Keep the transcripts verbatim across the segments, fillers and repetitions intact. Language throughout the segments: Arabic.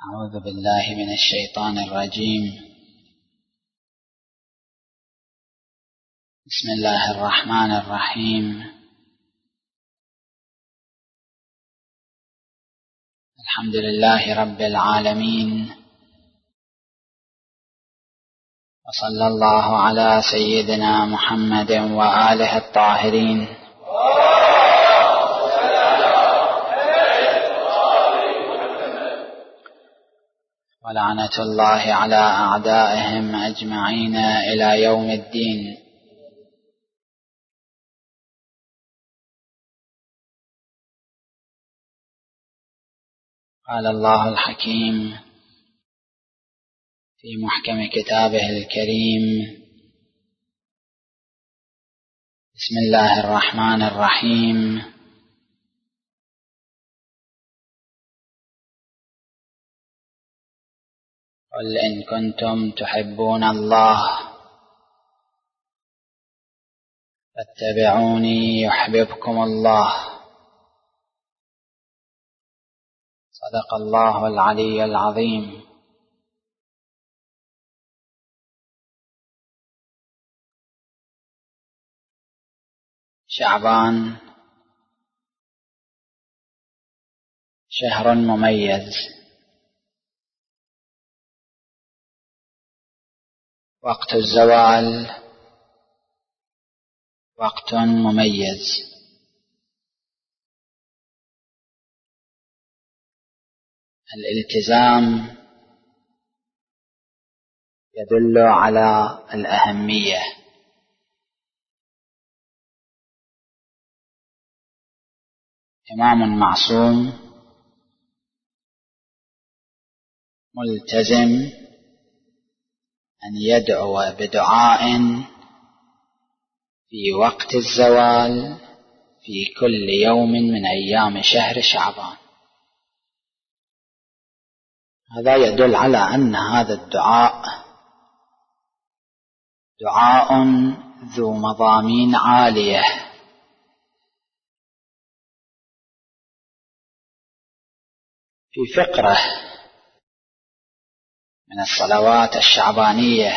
أعوذ بالله من الشيطان الرجيم. بسم الله الرحمن الرحيم. الحمد لله رب العالمين، وصلى الله على سيدنا محمد وآله الطاهرين، ولعنة الله على أعدائهم أجمعين إلى يوم الدين. قال الله الحكيم في محكم كتابه الكريم: بسم الله الرحمن الرحيم. قل إن كنتم تحبون الله فاتبعوني يحببكم الله. صدق الله العلي العظيم. شعبان شهر مميز، وقت الزوال وقت مميز. الالتزام يدل على الأهمية. إمام معصوم ملتزم أن يدعو بدعاء في وقت الزوال في كل يوم من أيام شهر شعبان. هذا يدل على أن هذا الدعاء دعاء ذو مضامين عالية. في فقرة من الصلوات الشعبانية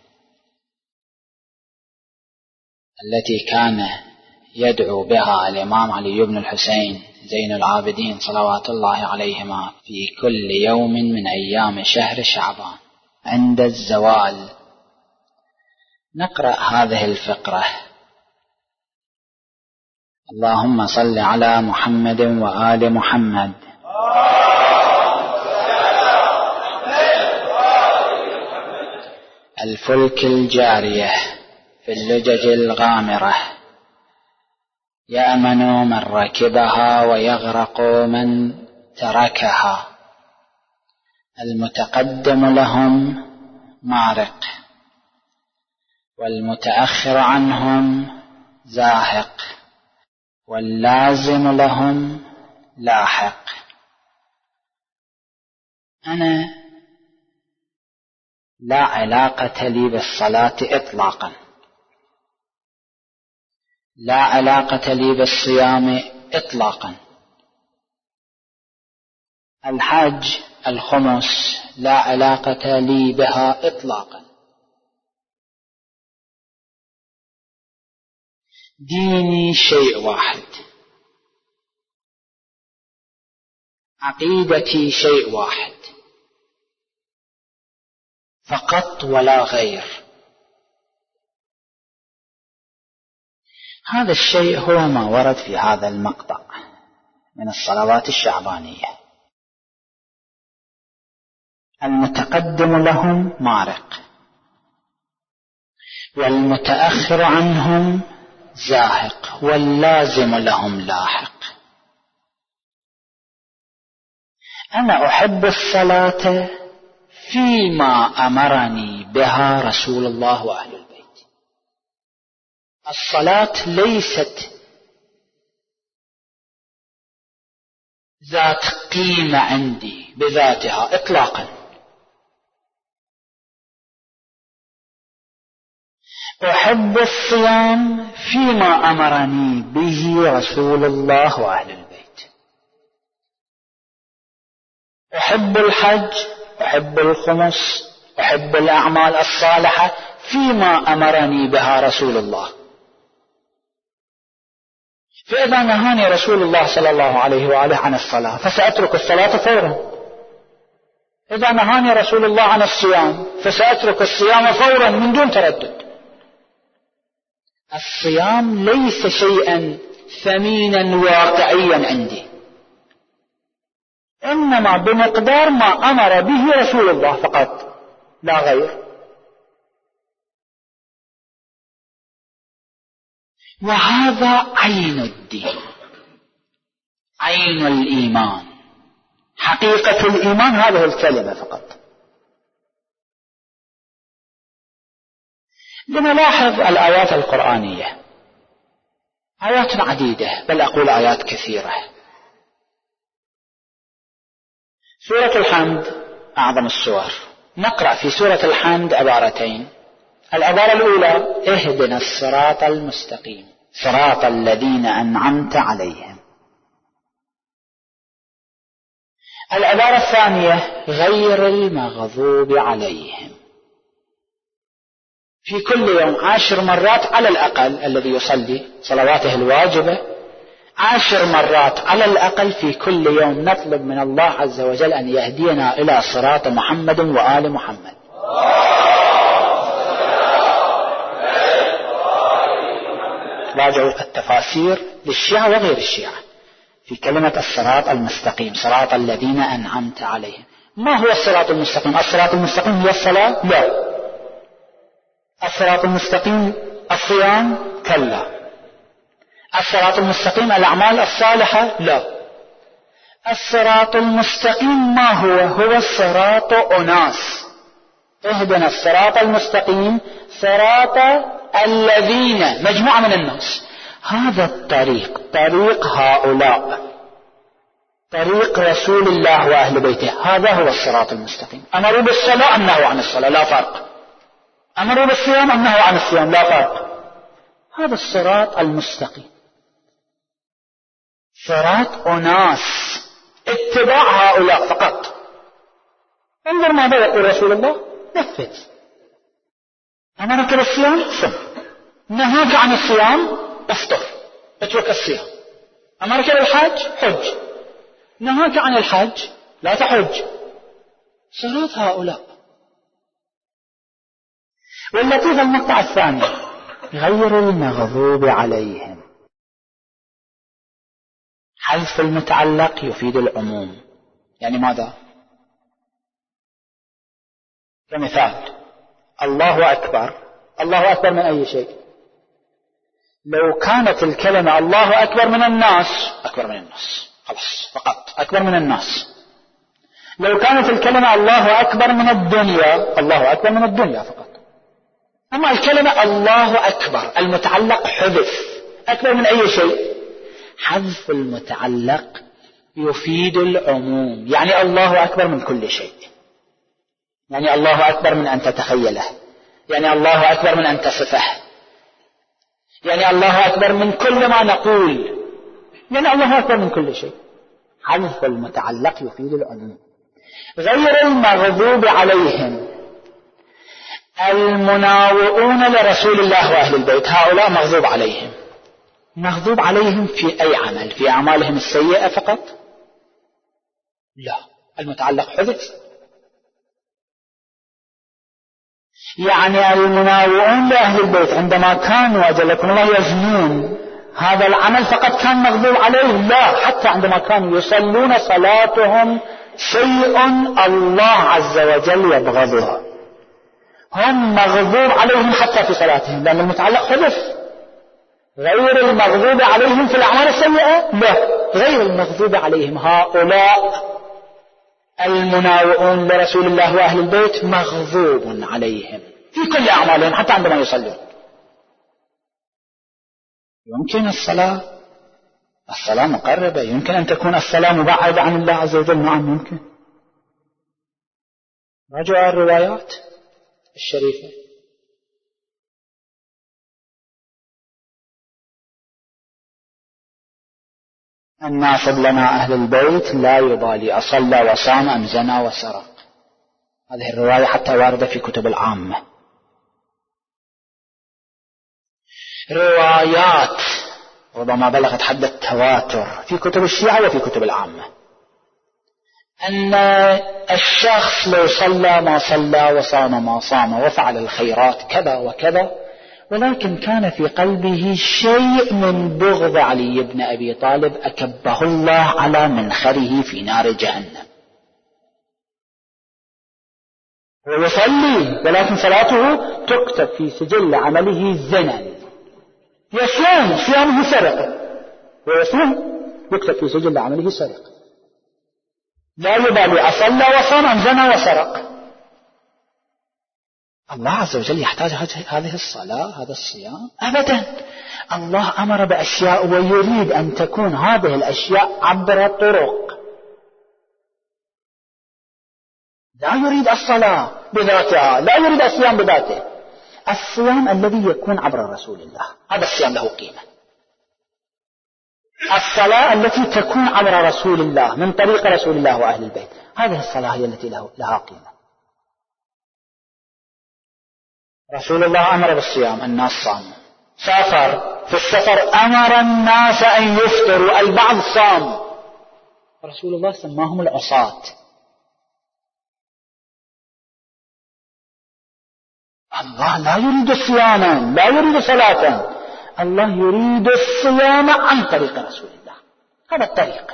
التي كان يدعو بها الإمام علي بن الحسين زين العابدين صلوات الله عليهما في كل يوم من أيام شهر شعبان عند الزوال. نقرأ هذه الفقرة: اللهم صل على محمد وآل محمد. الفلك الجارية في اللجج الغامرة، يأمن من ركبها ويغرق من تركها. المتقدم لهم مارق، والمتأخر عنهم زاهق، واللازم لهم لاحق. أنا لا علاقة لي بالصلاة إطلاقا، لا علاقة لي بالصيام إطلاقا. الحج الخمس لا علاقة لي بها إطلاقا. ديني شيء واحد، عقيدتي شيء واحد فقط ولا غير. هذا الشيء هو ما ورد في هذا المقطع من الصلوات الشعبانية. المتقدم لهم مارق، والمتأخر عنهم زاهق، واللازم لهم لاحق. أنا أحب الصلاة فيما أمرني بها رسول الله وأهل البيت. الصلاة ليست ذات قيمة عندي بذاتها إطلاقا. أحب الصيام فيما أمرني به رسول الله وأهل البيت. أحب الحج، أحب الخمس، أحب الأعمال الصالحة فيما أمرني بها رسول الله. فإذا نهاني رسول الله صلى الله عليه وآله عن الصلاة فسأترك الصلاة فورا. إذا نهاني رسول الله عن الصيام فسأترك الصيام فورا من دون تردد. الصيام ليس شيئا ثمينا واقعيا عندي، إنما بمقدار ما أمر به رسول الله فقط لا غير. وهذا عين الدين، عين الإيمان، حقيقة الإيمان هذه الكلمة فقط. لنلاحظ الآيات القرآنية، آيات عديدة، بل أقول آيات كثيرة. سورة الحمد أعظم السور. نقرأ في سورة الحمد عبارتين. العبارة الأولى: اهدنا الصراط المستقيم صراط الذين أنعمت عليهم. العبارة الثانية: غير المغضوب عليهم. في كل يوم عشر مرات على الأقل الذي يصلي صلواته الواجبة، عشر مرات على الأقل في كل يوم نطلب من الله عز وجل أن يهدينا إلى صراط محمد وآل محمد. راجعوا التفاسير للشيعة وغير الشيعة في كلمة الصراط المستقيم صراط الذين أنعمت عليهم. ما هو الصراط المستقيم؟ الصراط المستقيم هي الصلاة؟ لا. الصراط المستقيم الصيام؟ كلا. الصراط المستقيم الأعمال الصالحة؟ لا. الصراط المستقيم ما هو؟ هو الصراط أناس. اهدنا الصراط المستقيم صراط الذين، مجموعة من الناس. هذا الطريق طريق هؤلاء، طريق رسول الله وأهل بيته، هذا هو الصراط المستقيم. أمروا بالصلاة أم نهوا عن الصلاة؟ لا فرق. أمروا بالصيام أم نهوا عن الصيام؟ لا فرق. هذا الصراط المستقيم صراط أناس، اتباع هؤلاء فقط. انظر ماذا يقول رسول الله: نفذ. أمرك بالصيام صم، نهاك عن الصيام افطر اترك الصيام. أمرك بالحج حج، نهاك عن الحج لا تحج. صراط هؤلاء. واللطيف المقطع الثاني: غير المغضوب عليهم. حذف المتعلق يفيد العموم. يعني ماذا؟ كمثال: الله أكبر. الله أكبر من أي شيء؟ لو كانت الكلمة الله أكبر من الناس، أكبر من الناس خلاص فقط، أكبر من الناس. لو كانت الكلمة الله أكبر من الدنيا، الله أكبر من الدنيا فقط. أما الكلمة الله أكبر المتعلق حذف، أكبر من أي شيء؟ حذف المتعلق يفيد العموم. يعني الله أكبر من كل شيء، يعني الله أكبر من أن تتخيله، يعني الله أكبر من أن تصفه، يعني الله أكبر من كل ما نقول، يعني الله أكبر من كل شيء. حذف المتعلق يفيد العموم. غير المغضوب عليهم المناوئون لرسول الله وأهل البيت، هؤلاء مغضوب عليهم. مغضوب عليهم في أي عمل؟ في أعمالهم السيئة فقط؟ لا، المتعلق حذف. يعني المناوئون لأهل البيت عندما كانوا أجلكم الله يزنون، هذا العمل فقط كان مغضوب عليه؟ لا، حتى عندما كانوا يصلون صلاتهم شيء الله عز وجل يبغضه، هم مغضوب عليهم حتى في صلاتهم، لأن المتعلق حذف. غير المغضوب عليهم في الأعمال السيئة؟ لا، غير المغضوب عليهم هؤلاء المناوئون لرسول الله وأهل البيت مغضوب عليهم في كل أعمالهم حتى عندما يصلون. يمكن الصلاة الصلاة مقربة، يمكن أن تكون الصلاة مبعدة عن الله عز وجل، نعم يمكن. راجعوا الروايات الشريفة. الناصب لنا أهل البيت لا يبالي أصلى وصام أم زنى وسرق. هذه الرواية حتى واردة في كتب العامة. روايات ربما بلغت حد التواتر في كتب الشيعة وفي كتب العامة أن الشخص لو صلى ما صلى وصام ما صام وفعل الخيرات كذا وكذا، ولكن كان في قلبه شيء من بغض علي بن أبي طالب أكبه الله على منخره في نار جهنم. هو يصلي ولكن صلاته تكتب في سجل عمله زنا، يصوم صيامه سرقة، ويصوم يكتب في سجل عمله سرقة، لا يبالي أصلى وصام أم زنى وسرق. الله عز وجل يحتاج هذه الصلاة هذا الصيام؟ أبدا. الله أمر بأشياء ويريد أن تكون هذه الأشياء عبر طرق. لا يريد الصلاة بذاتها، لا يريد الصيام بذاته. الصيام الذي يكون عبر رسول الله هذا الصيام له قيمة. الصلاة التي تكون عبر رسول الله من طريق رسول الله وأهل البيت، هذه الصلاة هي التي له لها قيمة. رسول الله أمر بالصيام، الناس صاموا. سافر، في السفر أمر الناس أن يفطروا، البعض صام، رسول الله سماهم العصاة. الله لا يريد صياما، لا يريد صلاة، الله يريد الصيام عن طريق رسول الله، هذا الطريق.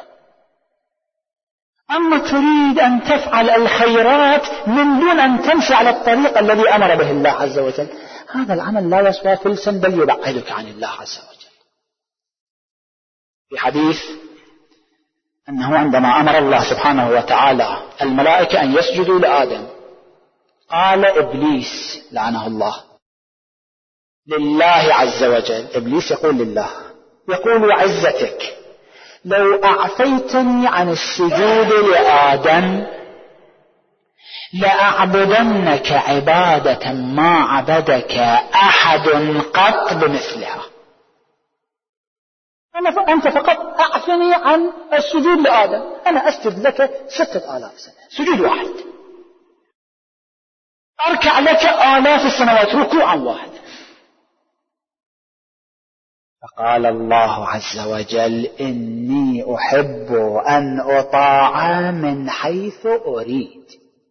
أما تريد أن تفعل الخيرات من دون أن تمشي على الطريق الذي أمر به الله عز وجل، هذا العمل لا يسوى فلسا بل يبعدك عن الله عز وجل. في حديث أنه عندما أمر الله سبحانه وتعالى الملائكة أن يسجدوا لآدم، قال إبليس لعنه الله لله عز وجل، إبليس يقول لله، يقول عزتك لو أعفيتني عن السجود لآدم لأعبدنك عبادة ما عبدك أحد قط بمثلها. أنا أنت فقط أعفني عن السجود لآدم، أنا أسجد لك ستة آلاف سنة سجود واحد، أركع لك آلاف السنوات ركوعا واحد. فقال الله عز وجل إني أحب أن أطاع من حيث أريد.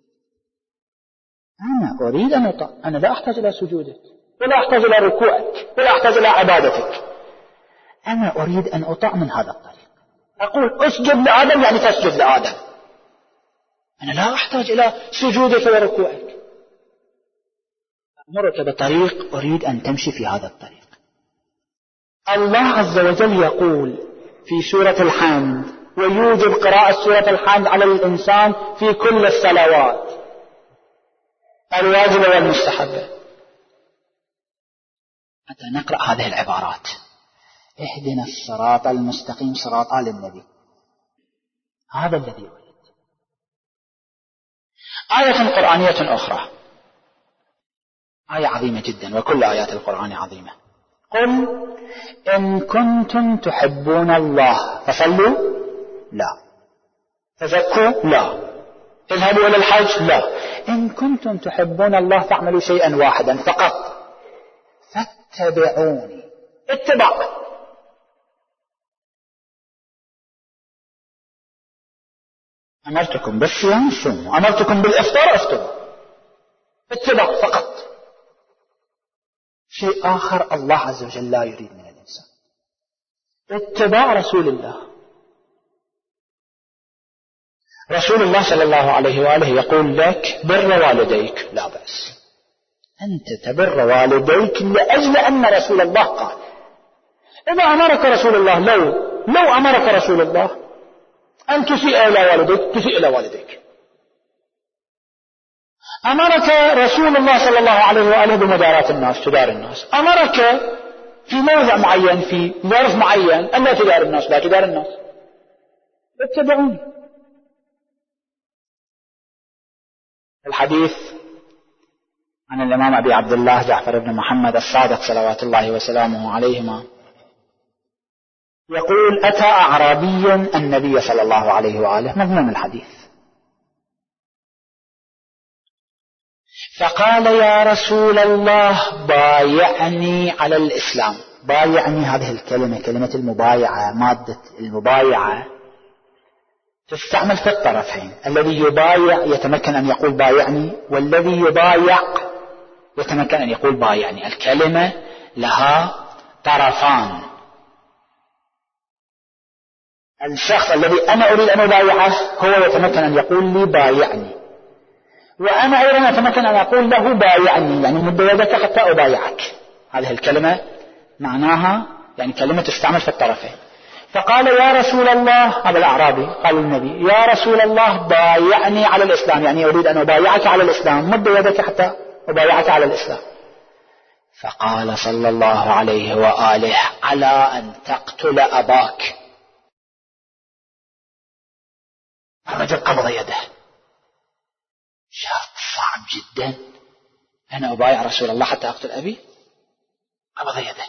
أنا أريد أن أطاع، أنا لا أحتاج إلى سجودك ولا أحتاج إلى ركوعك ولا أحتاج إلى عبادتك، أنا أريد أن أطاع من هذا الطريق. أقول أسجد لآدم يعني تسجد لآدم، أنا لا أحتاج إلى سجودك وركوعك، أمرك بطريق أريد أن تمشي في هذا الطريق. الله عز وجل يقول في سورة الحمد، ويوجب قراءة سورة الحمد على الإنسان في كل الصلوات الواجبة والمستحبة. حتى نقرأ هذه العبارات: اهدنا الصراط المستقيم صراط آل النبي، هذا الذي يريد. آية قرآنية أخرى، آية عظيمة جدا وكل آيات القرآن عظيمة: قل إن كنتم تحبون الله فصلوا، لا. تزكوا، لا. اذهبوا إلى الحج، لا. إن كنتم تحبون الله فاعملوا شيئا واحدا فقط، فاتبعوني. اتبع. أمرتكم بالصيام صوموا، أمرتكم بالإفطار افطروا، اتبع فقط. شيء آخر الله عز وجل لا يريد من الإنسان، اتباع رسول الله. رسول الله صلى الله عليه وآله يقول لك بر والديك، لا بأس، أنت تبر والديك لأجل أن رسول الله قال. إذا أمرك رسول الله، لو لو أمرك رسول الله أن تسيء إلى والديك تسيء إلى والديك. أمرك رسول الله صلى الله عليه وآله بمداراة الناس تدار الناس، أمرك في موضع معين في ظرف معين أن لا تدار الناس، لا تدار الناس، اتبعوني. الحديث عن الإمام أبي عبد الله جعفر بن محمد الصادق صلوات الله وسلامه عليهما يقول أتى أعرابي النبي صلى الله عليه وآله، مضمون الحديث، فقال يا رسول الله بايعني على الإسلام. بايعني هذه الكلمة كلمة المبايعة، مادة المبايعة تستعمل في الطرفين، الذي يبايع يتمكن أن يقول بايعني، والذي يبايع يتمكن أن يقول بايعني. الكلمة لها طرفان، الشخص الذي أنا أريد أن أبايعه هو يتمكن أن يقول لي بايعني، وأنا أيضا أتمكن أن أقول له بايعني، يعني مد يدك حتى أبايعك. هذه الكلمة معناها يعني كلمة تستعمل في الطرفين. فقال يا رسول الله، هذا الأعرابي قال النبي يا رسول الله بايعني على الإسلام، يعني أريد أن أبايعك على الإسلام، مد يدك حتى أبايعك على الإسلام. فقال صلى الله عليه وآله على أن تقتل أباك. الرجل قبض يده، شرط صعب جدا، أنا أبايع رسول الله حتى أقتل أبي؟ قبض يده.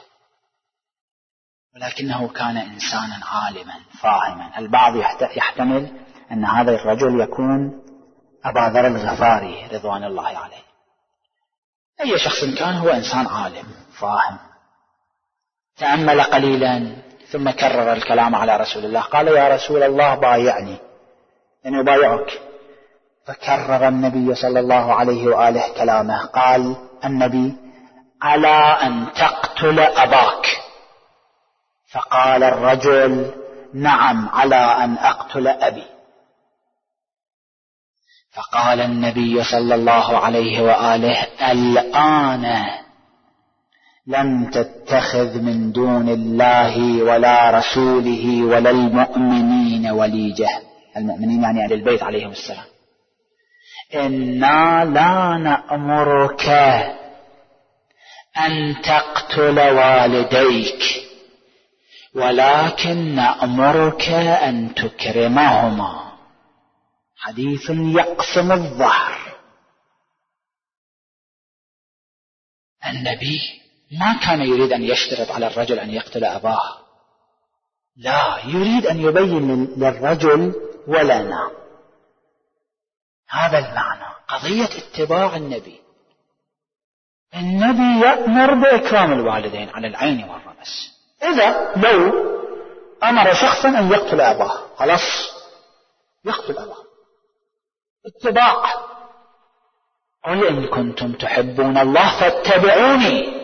ولكنه كان إنسانا عالما فاهما. البعض يحتمل أن هذا الرجل يكون أبا ذر الغفاري رضوان الله عليه. أي شخص كان هو إنسان عالم فاهم. تأمل قليلا ثم كرر الكلام على رسول الله، قال يا رسول الله بايعني، يعني أبايعك. فكرر النبي صلى الله عليه وآله كلامه، قال النبي على أن تقتل أباك. فقال الرجل نعم على أن أقتل أبي. فقال النبي صلى الله عليه وآله الآن لم تتخذ من دون الله ولا رسوله ولا المؤمنين وليجة. المؤمنين يعني أهل البيت عليهم السلام. إنا لا نأمرك أن تقتل والديك، ولكن نأمرك أن تكرمهما. حديث يقسم الظهر. النبي ما كان يريد أن يشترط على الرجل أن يقتل أباه، لا، يريد أن يبين للرجل ولنا هذا المعنى، قضية اتباع النبي. النبي يأمر بإكرام الوالدين على العين والرأس. إذا لو أمر شخصا أن يقتل أباه، خلاص يقتل أباه، اتباع. قل إن كنتم تحبون الله فاتبعوني.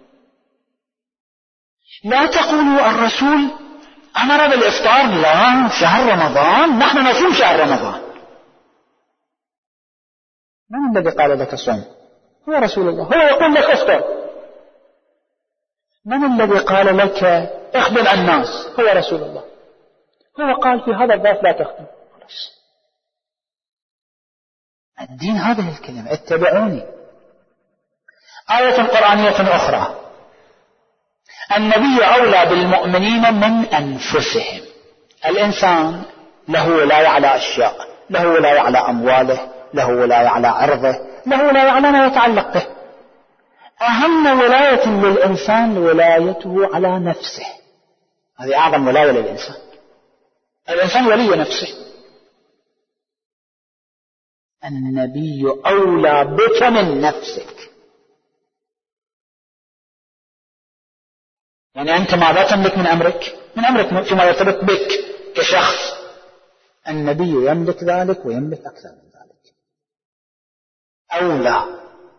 لا تقولوا الرسول أمر بالإفطار، لا، شهر رمضان نحن نصوم شهر رمضان. من الذي قال لك صوم؟ هو رسول الله. هو يقول لك افطر. من الذي قال لك اخدم الناس؟ هو رسول الله. هو قال في هذا الظرف لا تخدم. خلاص، الدين هذه الكلمة، اتبعوني. آية قرآنية أخرى، النبي أولى بالمؤمنين من أنفسهم. الإنسان له ولاية على أشياء، له ولاية على أمواله، له ولاية على عرضه، له ولاية على ما يتعلق به. أهم ولاية للإنسان ولايته على نفسه، هذه أعظم ولاية للإنسان. الإنسان ولي نفسه. النبي أولى بك من نفسك. يعني أنت ماذا تملك من أمرك؟ من أمرك فيما يرتبط بك كشخص. النبي يملك ذلك ويملك أكثر من ذلك. أولى.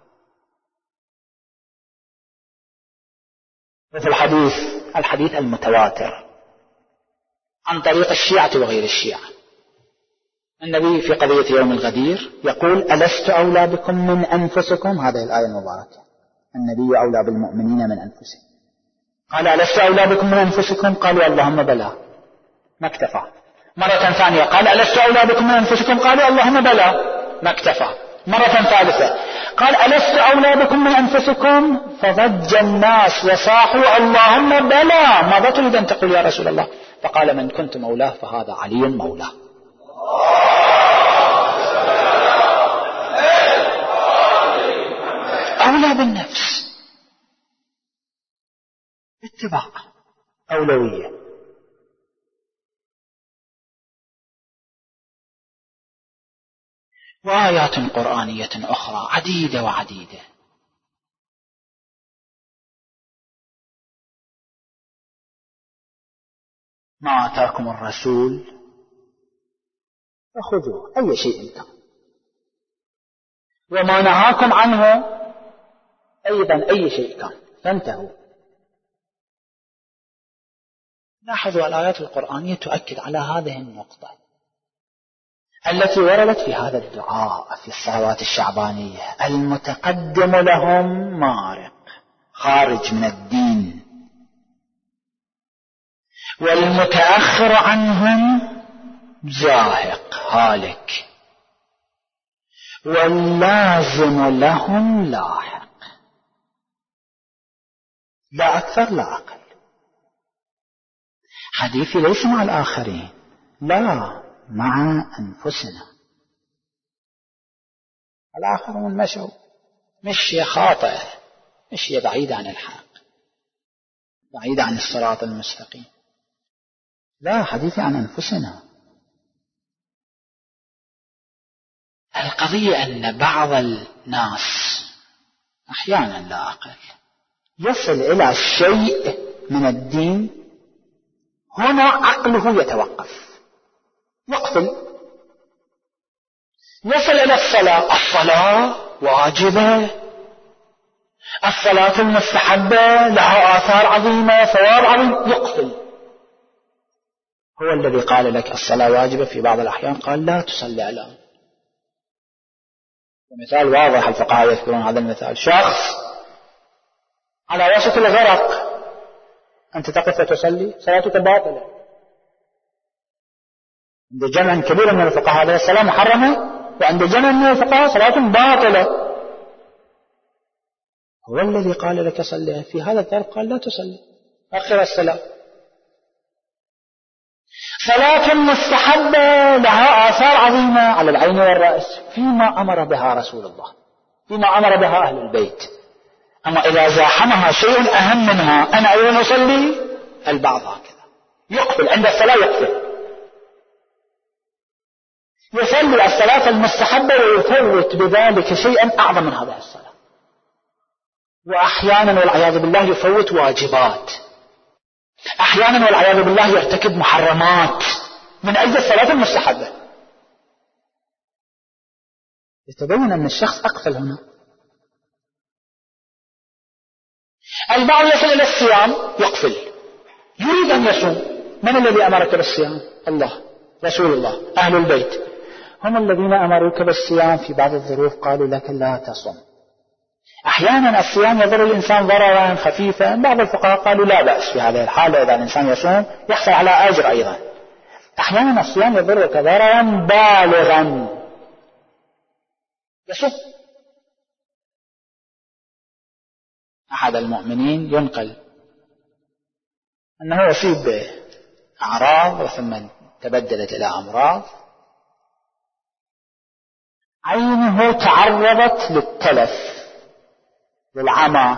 مثل الحديث الحديث المتواتر عن طريق الشيعة وغير الشيعة. النبي في قضية يوم الغدير يقول ألست أولى بكم من أنفسكم؟ هذه الآية المباركة، النبي أولى بالمؤمنين من أنفسهم. قال ألست أولى بكم من أنفسكم؟ قالوا اللهم بلى، ما اكتفى. مرة ثانية قال ألست أولى بكم من أنفسكم؟ قالوا اللهم بلى، ما اكتفى. مرة ثالثة قال ألست أولى بكم من أنفسكم؟ فضج الناس وصاحوا اللهم بلى، ماذا تريد أن تقول يا رسول الله؟ فقال من كنت مولاه فهذا علي مولاه. أولى بالنفس، اتباع، أولوية. وآيات قرآنية أخرى عديدة وعديدة. ما آتاكم الرسول فخذوه، أي شيء كان، وما نهاكم عنه أيضا أي شيء كان فانتهوا. لاحظوا الآيات القرآنية تؤكد على هذه النقطة التي وردت في هذا الدعاء في الصلوات الشعبانية: المتقدم لهم مارق خارج من الدين، والمتأخر عنهم زاهق هالك، واللازم لهم لاحق. لا أكثر لا أقل. حديثي ليس مع الآخرين، لا، مع أنفسنا. الآخرون مشوا مشي خاطئة، مشي بعيد عن الحق، بعيد عن الصراط المستقيم. لا، حديثي عن أنفسنا. القضية أن بعض الناس أحيانا لا أقل يصل إلى شيء من الدين، هنا عقله يتوقف، يقفل. يصل إلى الصلاة، الصلاة واجبة، الصلاة المستحبة لها آثار عظيمة، ثواب عظيم، يقفل. هو الذي قال لك الصلاة واجبة في بعض الأحيان قال لا تصلي الآن. مثال واضح الفقهاء يذكرون هذا المثال: شخص على وسط الغرق، أنت تقف وتصلي، صلاتك باطلة. عند جمع كبير من الفقهاء هذه الصلاة محرمة، وعند جمع من الفقهاء صلاة باطلة. هو الذي قال لك صلي، في هذا الظرف قال لا تصلي، أخر الصلاة. صلاة مستحبة لها آثار عظيمة على العين والرأس فيما أمر بها رسول الله، فيما أمر بها أهل البيت. أما إذا زاحمها شيء أهم منها، أنا أين أصلي؟ البعض هكذا يقفل عند الصلاة، يقفل يصلي الصلاة المستحبة ويفوت بذلك شيئا أعظم من هذه الصلاة، وأحيانا والعياذ بالله يفوت واجبات، أحيانا والعياذ بالله يرتكب محرمات من أجل الصلاة المستحبة. يتبين أن الشخص أقفل هنا. البعض يصل إلى الصيام يقفل، يريد أن يصوم. من الذي أمرك بالصيام؟ الله، رسول الله، أهل البيت. هم الذين أمروك بالصيام في بعض الظروف قالوا لك لا تصم. أحيانا الصيام يضر الإنسان ضررا خفيفا، بعض الفقهاء قالوا لا بأس في هذه الحالة، إذا الإنسان يصوم يحصل على أجر أيضا. أحيانا الصيام يضرك ضررا بالغا، يصوم. أحد المؤمنين ينقل أنه يصيب بأعراض ثم تبدلت إلى أمراض، عينه تعرضت للتلف للعمى،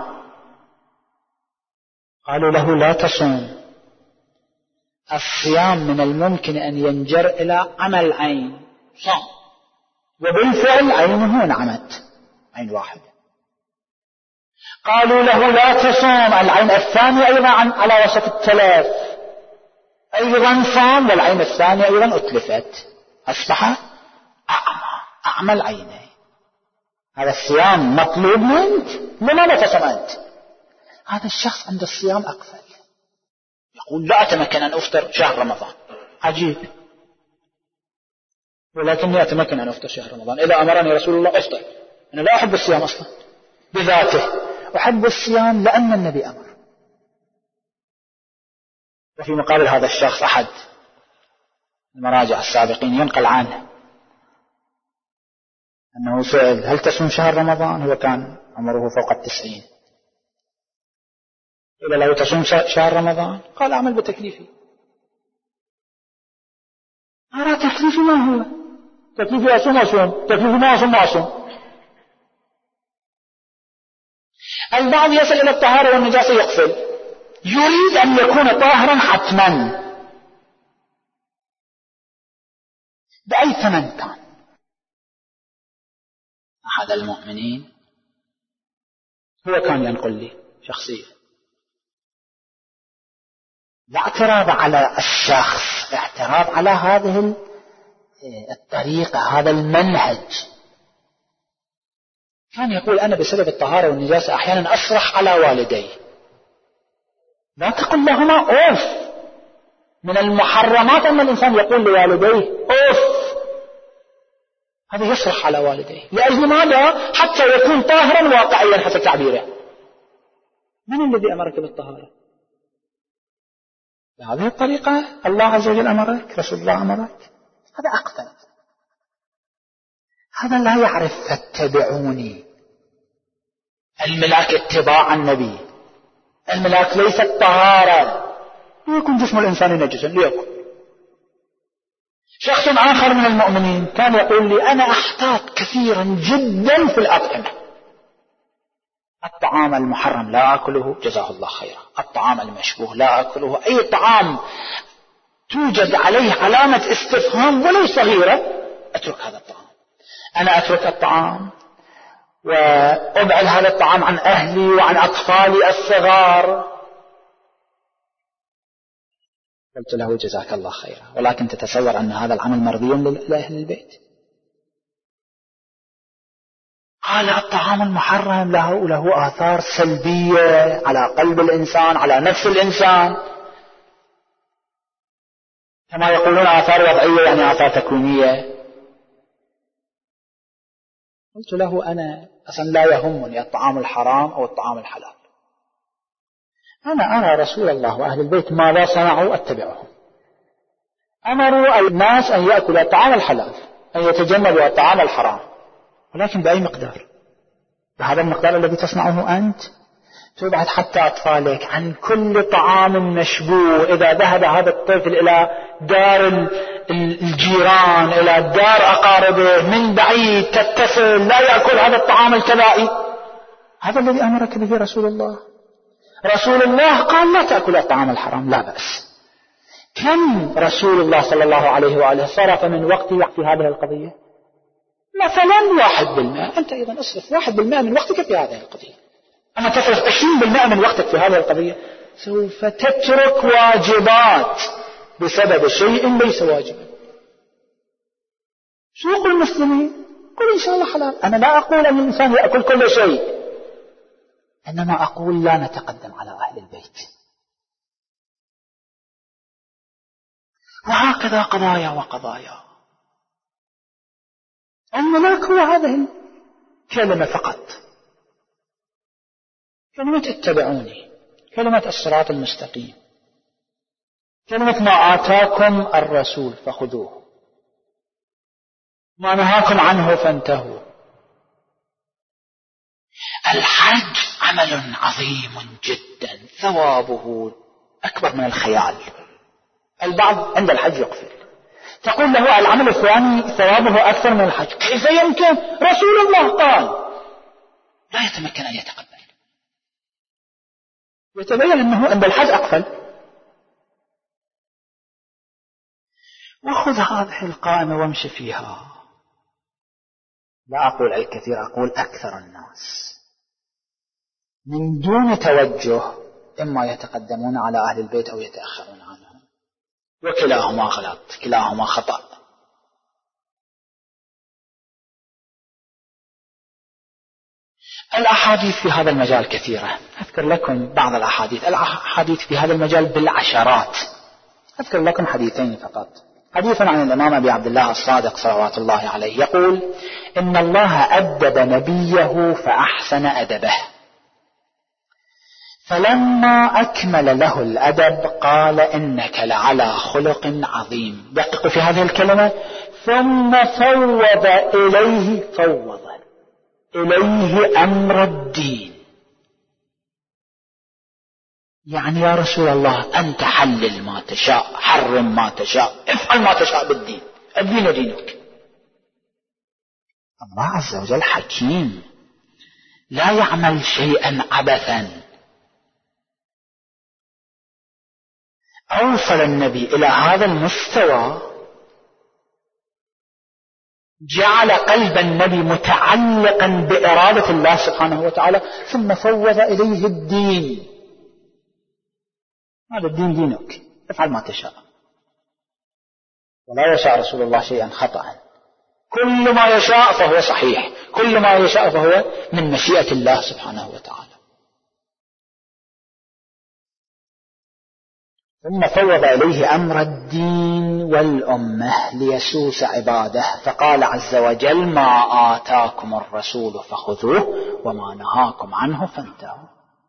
قالوا له لا تصوم، الصيام من الممكن أن ينجر إلى عمى العين، صام، وبالفعل عينه انعمت، عين واحدة. قالوا له لا تصوم، العين الثانية أيضا على وسط التلف، أيضا صام، والعين الثانية أيضا أتلفت، أصبح أعمى، أعمى العينين. هذا الصيام مطلوب منك، لماذا تصوم أنت؟ هذا الشخص عند الصيام أقفل، يقول لا أتمكن أن أفطر شهر رمضان. عجيب، ولكني أتمكن أن أفطر شهر رمضان، إذا أمرني رسول الله أفطر. أنا لا أحب الصيام أصلا بذاته، أحب الصيام لأن النبي أمر. وفي مقابل هذا الشخص أحد المراجع السابقين ينقل عنه أنه سئل هل تصوم شهر رمضان؟ هو كان عمره فوق التسعين. قيل له تصوم شهر رمضان؟ قال أعمل بتكليفي. أرى تكليفي ما هو؟ تكليفي أصوم أصوم، تكليفي ما أصوم ما أصوم. البعض يصل إلى الطهارة والنجاسة يقفل، يريد أن يكون طاهرا حتما بأي ثمن كان. أحد المؤمنين هو كان ينقل لي شخصيا، لا اعتراض على الشخص، اعتراض على هذه الطريقة، هذا المنهج. كان يقول أنا بسبب الطهارة والنجاسة أحيانا أصرخ على والدي، لا تقل لهما أوف. من المحرمات أن الإنسان يقول لوالديه أوف، هذا يصرخ على والديه. لأجل ماذا؟ حتى يكون طاهرا واقعيا حسب تعبيره. من الذي أمرك بالطهارة؟ بهذه الطريقة الله عز وجل أمرك، رسول الله أمرك، هذا أقفل. هذا لا يعرف فاتبعوني. الملاك اتباع النبي، الملاك ليست طهارة. ليكن جسم الإنسان نجسا، ليكن. شخص آخر من المؤمنين كان يقول لي أنا أحتاط كثيرا جدا في الأطعمة، الطعام المحرم لا أكله جزاه الله خيرا، الطعام المشبوه لا أكله، أي طعام توجد عليه علامة استفهام ولو صغيرة أترك هذا الطعام. أنا أترك الطعام وأبعد هذا الطعام عن أهلي وعن أطفالي الصغار. قلت له جزاك الله خيرا، ولكن تتصور أن هذا العمل مرضي لأهل البيت؟ قال الطعام المحرم له, له آثار سلبية على قلب الإنسان، على نفس الإنسان، كما يقولون آثار وضعية يعني آثار تكوينية. قلت له أنا أصلا لا يهمني الطعام الحرام أو الطعام الحلال، أنا أرى رسول الله وأهل البيت ماذا صنعوا أتبعهم. أمروا الناس أن يأكلوا الطعام الحلال، أن يتجنبوا الطعام الحرام، ولكن بأي مقدار؟ بهذا المقدار الذي تصنعه أنت. تبعد حتى أطفالك عن كل طعام مشبوه. إذا ذهب هذا الطفل إلى دار الجيران، إلى دار أقاربه من بعيد، تتصل، لا يأكل هذا الطعام الكذائي. هذا الذي أمرك به رسول الله. رسول الله قال لا تأكل الطعام الحرام، لا بأس. كم رسول الله صلى الله عليه وآله صرف من وقته في هذه القضية؟ مثلا واحد بالمئة. أنت أيضا أصرف واحد بالمئة من وقتك في هذه القضية. أما تصرف عشرين بالمئة من وقتك في هذه القضية، سوف تترك واجبات بسبب شيء ليس واجبا. سوق المسلمين قل إن شاء الله حلال. أنا لا أقول أن الإنسان يأكل كل شيء، إنما أقول لا نتقدم على أهل البيت. وهكذا قضايا وقضايا. الملاك هو هذه الكلمة فقط، كلمة اتبعوني، كلمة الصراط المستقيم، كلمة ما آتاكم الرسول فخذوه، ما نهاكم عنه فانتهوا. الحج عمل عظيم جدا، ثوابه أكبر من الخيال. البعض عند الحج يقفل، تقول له العمل الفلاني ثوابه أكثر من الحج. كيف يمكن؟ رسول الله قال. لا يتمكن أن يتقبل، يتبين أنه عند الحج أقفل. وخذ هذه القائمة وامشي فيها. لا أقول الكثير، أقول أكثر الناس من دون توجه إما يتقدمون على أهل البيت أو يتأخرون عنهم، وكلاهما غلط، كلاهما خطأ. الأحاديث في هذا المجال كثيرة، أذكر لكم بعض الأحاديث. الأحاديث في هذا المجال بالعشرات. أذكر لكم حديثين فقط. حديث عن الإمام أبي عبد الله الصادق صلوات الله عليه يقول: إن الله أدب نبيه فأحسن أدبه، فلما أكمل له الأدب قال: إنك لعلى خلق عظيم. دققوا في هذه الكلمة. ثم فوض إليه فوض إليه أمر الدين. يعني يا رسول الله أنت حلل ما تشاء، حرم ما تشاء، افعل ما تشاء بالدين، الدين دينك. الله عز وجل حكيم، لا يعمل شيئا عبثا. أوصل النبي إلى هذا المستوى جعل قلب النبي متعلقا بإرادة الله سبحانه وتعالى، ثم فوض إليه الدين. هذا الدين دينك، افعل ما تشاء. ولا يشاء رسول الله شيئا خطأ، كل ما يشاء فهو صحيح، كل ما يشاء فهو من مشيئة الله سبحانه وتعالى. ثم فوض إليه أمر الدين والأمة ليسوس عباده، فقال عز وجل: ما آتاكم الرسول فخذوه وما نهاكم عنه فانتهوا.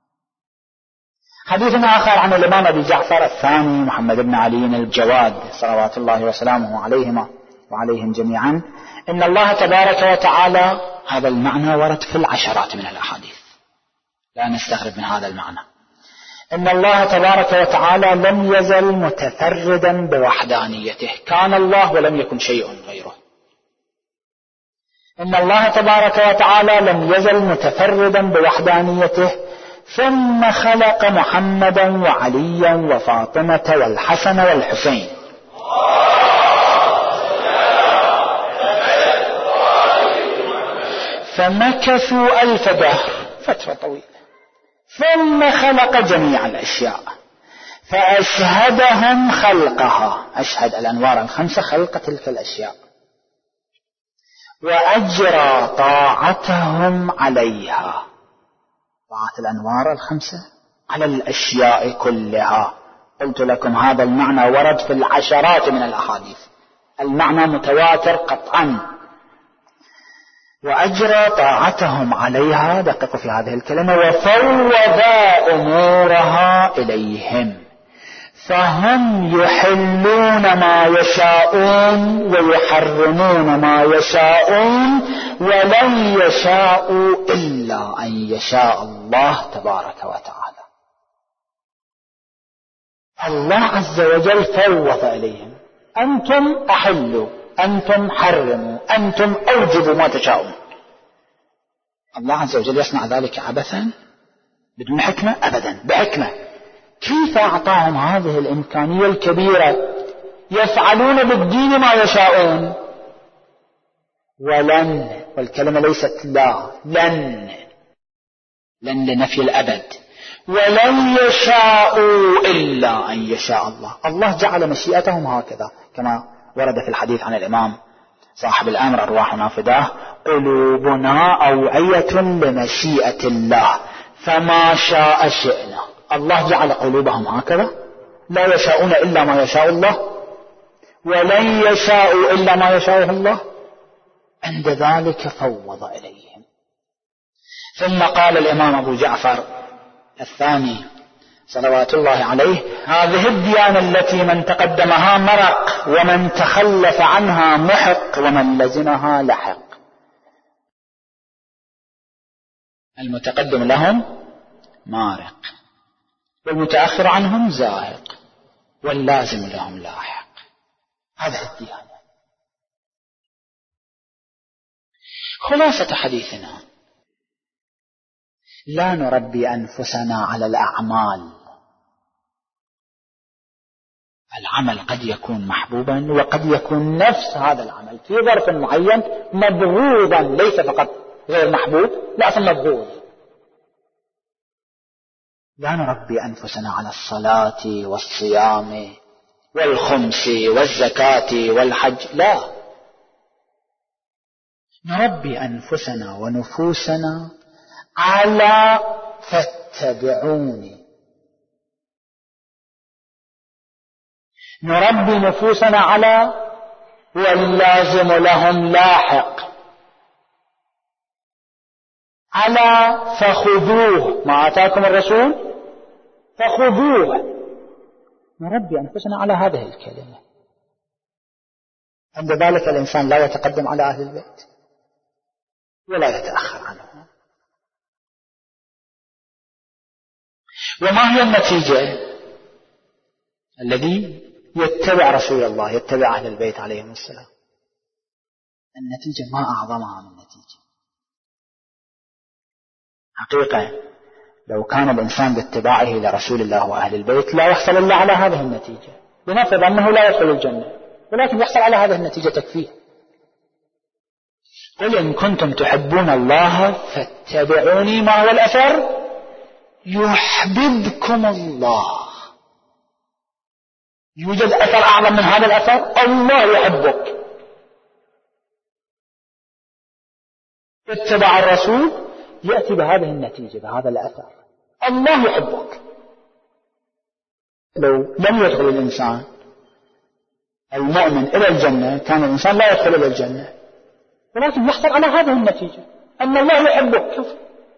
حديث آخر عن الإمام أبي جعفر الثاني محمد بن علي الجواد صلوات الله وسلامه عليهما وعليهم جميعا، إن الله تبارك وتعالى، هذا المعنى ورد في العشرات من الأحاديث، لا نستغرب من هذا المعنى، إن الله تبارك وتعالى لم يزل متفردا بوحدانيته، كان الله ولم يكن شيء غيره. إن الله تبارك وتعالى لم يزل متفردا بوحدانيته، ثم خلق محمدا وعليا وفاطمة والحسن والحسين، فمكثوا ألف دهر، فترة طويلة، ثم خلق جميع الأشياء فأشهدهم خلقها، أشهد الأنوار الخمسة خلق تلك الأشياء، وأجرى طاعتهم عليها، طاعة الأنوار الخمسة على الأشياء كلها. قلت لكم هذا المعنى ورد في العشرات من الأحاديث، المعنى متواتر قطعا. وأجرى طاعتهم عليها، دققوا في هذه الكلمة، وفوض أمورها إليهم، فهم يحلون ما يشاءون ويحرمون ما يشاءون، ولن يشاءوا إلا أن يشاء الله تبارك وتعالى. الله عز وجل فوض إليهم: أنتم أحلوا، أنتم حرموا، أنتم أوجبوا ما تشاءون. الله عز وجل يصنع ذلك عبثا بدون حكمة؟ أبدا، بحكمة. كيف أعطاهم هذه الإمكانية الكبيرة؟ يفعلون بالدين ما يشاءون، ولن، والكلمة ليست لا، لن، لن لنفي الأبد، ولن يشاءوا إلا أن يشاء الله. الله جعل مشيئتهم هكذا، كما ورد في الحديث عن الإمام صاحب الأمر أرواحنا فداه: قلوبنا أوعية لمشيئة الله، فما شاء شئنا. الله جعل قلوبهم هكذا، لا يشاءون إلا ما يشاء الله، ولن يشاءوا إلا ما يشاء الله. عند ذلك فوض إليهم. ثم قال الإمام أبو جعفر الثاني صلوات الله عليه: هذه الديانة التي من تقدمها مرق، ومن تخلف عنها محق، ومن لزمها لحق. المتقدم لهم مارق، والمتأخر عنهم زاهق، واللازم لهم لاحق. هذه الديانة. خلاصة حديثنا: لا نربي أنفسنا على الأعمال. العمل قد يكون محبوبا، وقد يكون نفس هذا العمل في ظرف معين مبغوضا، ليس فقط غير محبوب، لا مبغوض. لا نربي أنفسنا على الصلاة والصيام والخمس والزكاة والحج، لا، نربي أنفسنا ونفوسنا على فاتبعوني. نربي نفوسنا على واللازم لهم لاحق، على فخذوه، ما آتاكم الرسول فخذوه. نربي أنفسنا على هذه الكلمة. عند ذلك الإنسان لا يتقدم على أهل البيت ولا يتأخر عنهم. وما هي النتيجة؟ الذي يتبع رسول الله، يتبع أهل البيت عليهم السلام، النتيجة ما أعظمها من نتيجة. حقيقة لو كان الإنسان باتباعه لرسول الله وأهل البيت لا يحصل إلا على هذه النتيجة، بنفرض أنه لا يدخل الجنة، ولكن يحصل على هذه النتيجة تكفيه. قل إن كنتم تحبون الله فاتبعوني. ما هو الأثر؟ يحببكم الله. يوجد أثر أعظم من هذا الأثر؟ الله يحبك. اتبع الرسول يأتي بهذه النتيجة، بهذا الأثر. الله يحبك. لو لم يدخل الإنسان المؤمن إلى الجنة كان الإنسان لا يدخل إلى الجنة، ولكن يحصل على هذه النتيجة أن الله يحبك. شوف.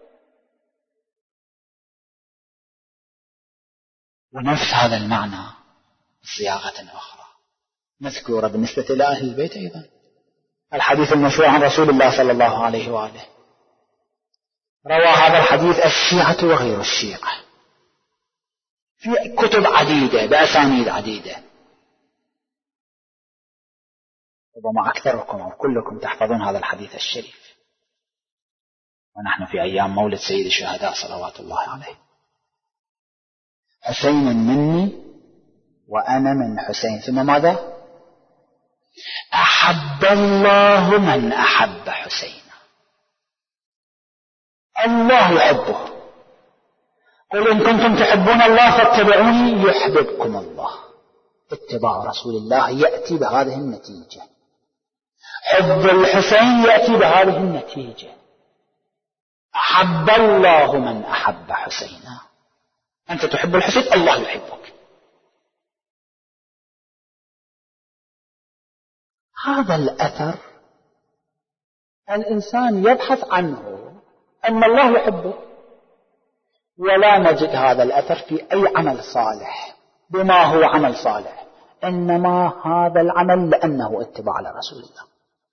ونفس هذا المعنى بصياغة أخرى مذكورة بالنسبة إلى أهل البيت أيضا. الحديث المشهور عن رسول الله صلى الله عليه وآله، روى هذا الحديث الشيعة وغير الشيعة في كتب عديدة بأسانيد عديدة، ربما أكثركم أو كلكم تحفظون هذا الحديث الشريف، ونحن في أيام مولد سيد الشهداء صلوات الله عليه. حسين مني وأنا من حسين، ثم ماذا؟ أحب الله من أحب حسين. الله يحبه. قل إن كنتم تحبون الله فاتبعوني يحببكم الله. اتباع رسول الله يأتي بهذه النتيجة، حب الحسين يأتي بهذه النتيجة. أحب الله من أحب حسينا. أنت تحب الحسين، الله يحبك. هذا الأثر الإنسان يبحث عنه أن الله يحبه، ولا نجد هذا الأثر في أي عمل صالح بما هو عمل صالح، إنما هذا العمل لأنه اتباع لرسول الله،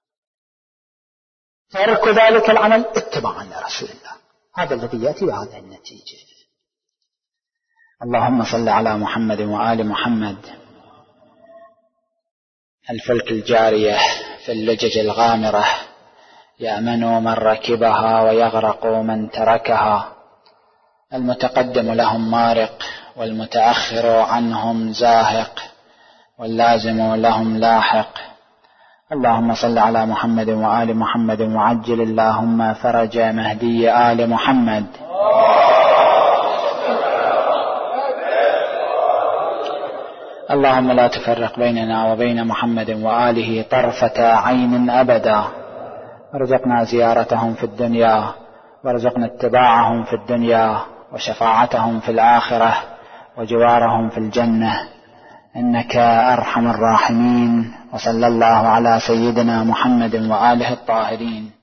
ترك ذلك العمل اتباعا لرسول الله. هذا الذي يأتي بهذه النتيجة. اللهم صل على محمد وآل محمد. الفلك الجارية في اللجج الغامرة يأمن من ركبها ويغرق من تركها، المتقدم لهم مارق والمتأخر عنهم زاهق واللازم لهم لاحق. اللهم صل على محمد وآل محمد وعجل اللهم فرج مهدي آل محمد. اللهم لا تفرق بيننا وبين محمد وآله طرفة عين أبدا، وارزقنا زيارتهم في الدنيا، وارزقنا اتباعهم في الدنيا، وشفاعتهم في الآخرة، وجوارهم في الجنة، إنك أرحم الراحمين. وصلى الله على سيدنا محمد وآله الطاهرين.